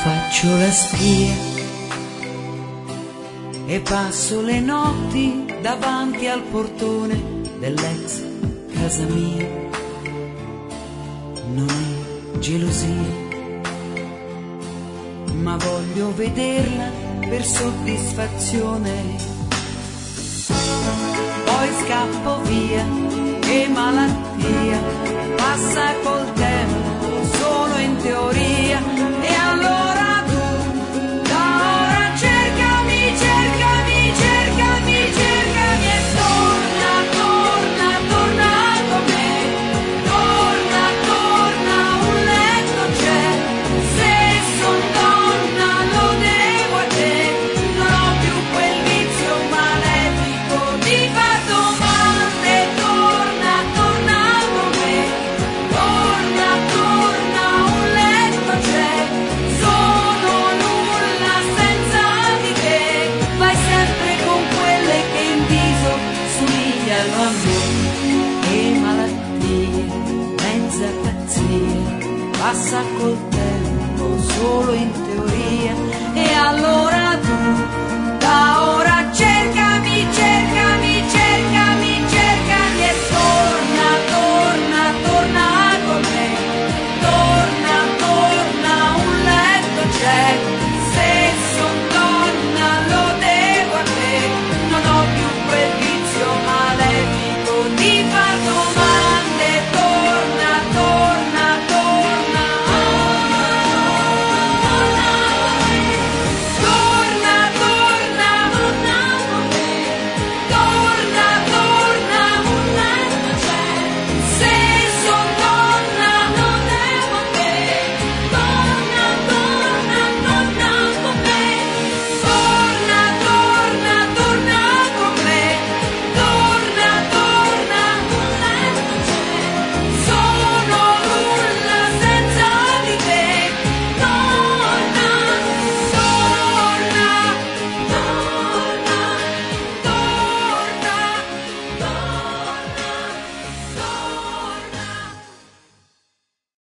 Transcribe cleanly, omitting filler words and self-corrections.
faccio la spia e passo le notti davanti al portone dell'ex casa mia. Non è gelosia, ma voglio vederla per soddisfazione. Poi scappo via e malattia passa col tempo solo in teoria. E allora tu da ora cercami, cercami, cercami, cercami e torna, torna, torna con me. Torna, torna, un letto c'è. Se son donna lo devo a te. Non ho più quel vizio malefico di far domande. Torna, torna con me. Torna, torna, un letto c'è. Sono nulla senza di te. Vai sempre con quelle che in viso somigliano a me. E malattie, mezza pazzia, passa col tempo solo in te.